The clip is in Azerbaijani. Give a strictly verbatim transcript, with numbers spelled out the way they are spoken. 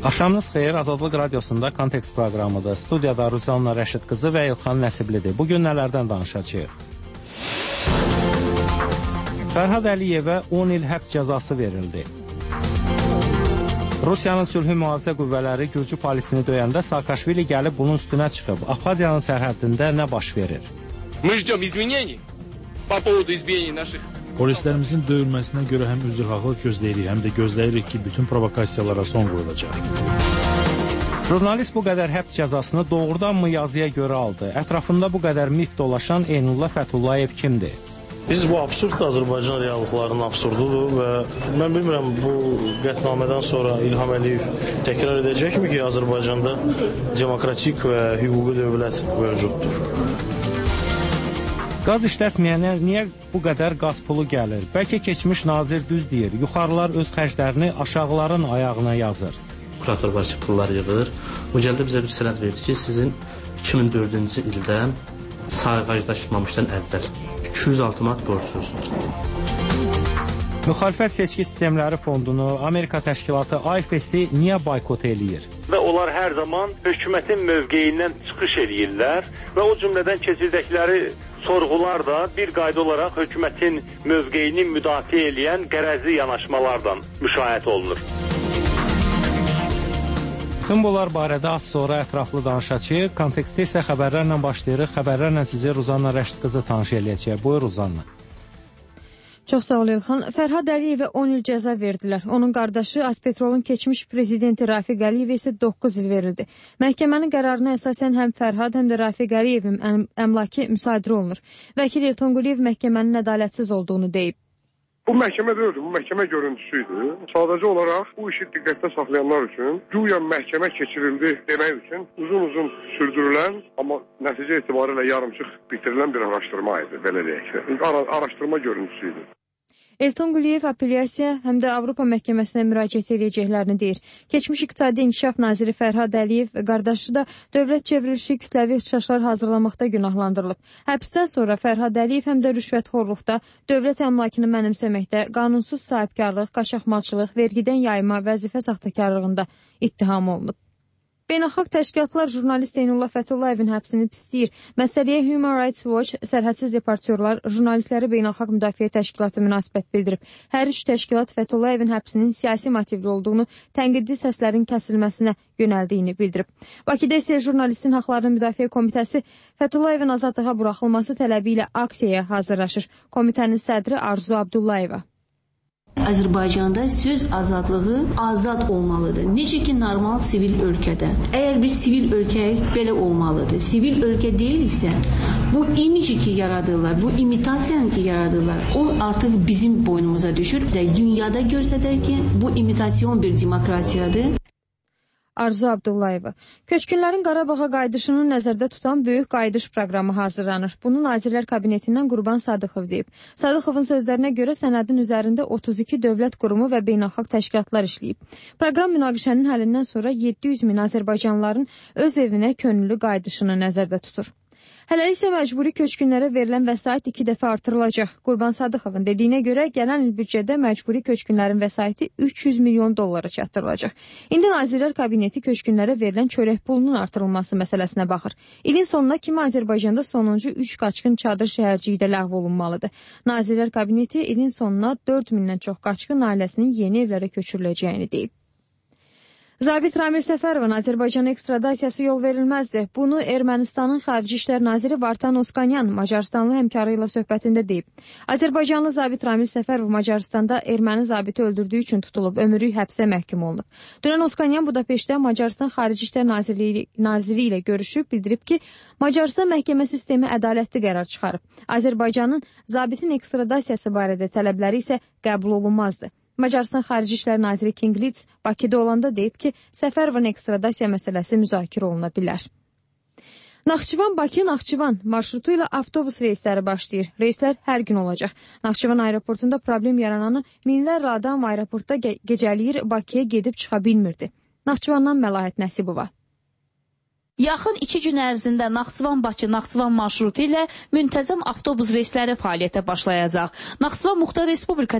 Axşamınız xeyir, Azadlıq Radiosunda Kontekst proqramıdır. Studiyada Rusiyanla Rəşid qızı və İlxan Nəsiblidir. Bugün nələrdən danışacağıq? Fərhad Əliyevə on il həbs cəzası verildi. Rusiyanın sülhü mühafizə qüvvələri Gürcü polisini döyəndə Saakashvili gəlib bunun üstünə çıxıb. Abxaziyanın sərhədində nə baş verir? Мы ждем изменений по поводу изменений наших. Polislərimizin döyülməsinə görə həm üzrxahlıq gözləyirik, həm də gözləyirik ki, bütün provokasiyalara son qoyulacaq. Jurnalist bu qədər həbs cəzasını doğrudanmı yazıya görə aldı? Ətrafında bu qədər mif dolaşan Eynullah Fəthullayev kimdir? Biz bu absurd Azərbaycan reallıqlarının absurdudur və mən bilmirəm bu qətnamədən sonra İlham Əliyev təkrar edəcəkmi ki, Azərbaycanda demokratik və hüquqi dövlət mövcuddur. Qaz işlətməyənə niyə bu qədər qaz pulu gəlir? Bəlkə keçmiş nazir düz deyir, yuxarılar öz xərclərini aşağıların ayağına yazır. Kurator var ki, pullar yığır. O gəldi bizə bir sənəd verdi ki, sizin iki min dördüncü ildən sayğaclaşmamışdan əvvəl iki yüz altı manat borcunuz var. Müxalifət seçki sistemləri fondunu Amerika təşkilatı I F S-i niyə boykot eləyir? Və onlar hər zaman hökumətin mövqeyindən çıxış eləyirlər və o cümlədən keçirdikləri sorğular da bir qayda olaraq hökumətin mövqeyini müdafiə edən qərəzli yanaşmalardan müşahidə olunur. Tüm bunlar barədə az sonra ətraflı danışacağıq. Kontekstdə isə xəbərlərlə başlayırıq. Xəbərlərlə sizi Ruzanna Rəşid qızı tanış eləyəcək. Buyur Ruzanna. Çox sağ ol İlxan. Fərhad Əliyevə on il cəza verdilər. Onun qardaşı Azpetrolun keçmiş prezidenti Rafiq Əliyevə isə doqquz il verildi. Məhkəmənin qərarına əsasən həm Fərhad, həm də Rafiq Əliyevin əmlakı müsadirə olunur. Vəkil Elton Quliyev məhkəmənin ədalətsiz olduğunu deyib. Bu məhkəmə deyildi, bu məhkəmə görüntüsüydü. Sadəcə olaraq bu işi diqqətdə saxlayanlar üçün, güya məhkəmə keçirildi demək üçün uzun-uzun sürdürülən, amma nəticə etibarilə yarımçıq bitirilən bir araşdırma idi, belə deyək. Ara araşdırma görüntüsüydü. Elton Quliyev apellyasiya həm də Avropa məhkəməsinə müraciət edəcəklərini deyir. Keçmiş İqtisadi İnkişaf naziri Fərhad Əliyev və qardaşı da dövlət çevrilişi kütləvi ixtişaşlar hazırlamaqda günahlandırılıb. Həbsdən sonra Fərhad Əliyev həm də rüşvətxorluqda, dövlət əmlakını mənimsəməkdə, qanunsuz sahibkarlıq, qaçaqmalçılıq, vergidən yayma, vəzifə saxtakarlığında ittiham olunub. Beynəlxalq təşkilatlar jurnalist Eynullah Fətullayevin həbsini pisləyir. Məsələyə Human Rights Watch, Sərhədsiz Reportyorlar, Jurnalistləri Beynəlxalq Müdafiə Təşkilatı münasibət bildirib. Hər üç təşkilat Fətullayevin həbsinin siyasi motivli olduğunu, tənqidli səslərin kəsilməsinə yönəldiyini bildirib. Bakıda isə Jurnalistin Haqlarının Müdafiə Komitəsi Fətullayevin azadlığa buraxılması tələbi ilə aksiyaya hazırlaşır. Komitənin sədri Arzu Abdullayeva. Azərbaycanda söz azadlığı azad olmalıdır. Necə ki, normal sivil ölkədə. Əgər bir sivil ölkə belə olmalıdır. Sivil ölkə deyiliksə, bu imici ki yaradırlar, bu imitasiyanı ki yaradırlar, o artıq bizim boynumuza düşür. Dünyada görsədək ki, bu imitasyon bir demokrasiyadır. Arzu Abdullayeva. Köçkünlərin Qarabağa qayıdışını nəzərdə tutan böyük qayıdış proqramı hazırlanır. Bunu Nazirlər Kabinetindən Qurban Sadıxov deyib. Sadıxovun sözlərinə görə sənədin üzərində otuz iki dövlət qurumu və beynəlxalq təşkilatlar işləyib. Proqram münaqişənin həllindən sonra yeddi yüz min azərbaycanlıların öz evinə könüllü qayıdışını nəzərdə tutur. Hələlik isə məcburi köçkünlərə verilən vəsait iki dəfə artırılacaq. Qurban Sadıxovun dediyinə görə gələn il büdcədə məcburi köçkünlərin vəsaiti üç yüz milyon dollara çatdırılacaq. İndi Nazirlər Kabineti köçkünlərə verilən çörək pulunun artırılması məsələsinə baxır. İlin sonuna kimi Azərbaycanda sonuncu üç qaçqın çadır şəhərciyi də ləğv olunmalıdır. Nazirlər Kabineti ilin sonuna dörd mindən çox qaçqın ailəsinin yeni evlərə köçürüləcəyini deyib. Zabit Ramil Səfərovun Azərbaycana ekstradasiyası yol verilməzdi. Bunu Ermənistanın Xarici İşlər Naziri Vartan Oskanyan Macarıstanlı həmkarı ilə söhbətində deyib. Azərbaycanlı Zabit Ramil Səfərov Macarıstanda erməni zabiti öldürdüyü üçün tutulub, ömürlük həbsə məhkum olunub. Dünən Oskanyan Budapeştdə Macarıstan Xarici İşlər Nazirliyi, Naziri ilə görüşüb, bildirib ki, Macarıstan məhkəmə sistemi ədalətli qərar çıxarıb. Azərbaycanın zabitin ekstradasiyası barədə tələbləri isə qəbul olunmazdı. Macarıstan Xarici İşlər Naziri King Leeds Bakıda olanda deyib ki, Səfərovun ekstradasiya məsələsi müzakirə oluna bilər. Naxçıvan-Bakı, Naxçıvan marşrutu ilə avtobus reysləri başlayır. Reyslər hər gün olacaq. Naxçıvan aeroportunda problem yarananı minlərlə adam aeroportda ge gecələyir, Bakıya gedib çıxa bilmirdi. Naxçıvandan Məlahət Nəsibova. Yaxın iki gün ərzində Naxçıvan-Bakı, Naxçıvan marşrutu ilə müntəzəm avtobus reysləri fəaliyyətə başlayacaq. Naxçıvan Muxtar Respublika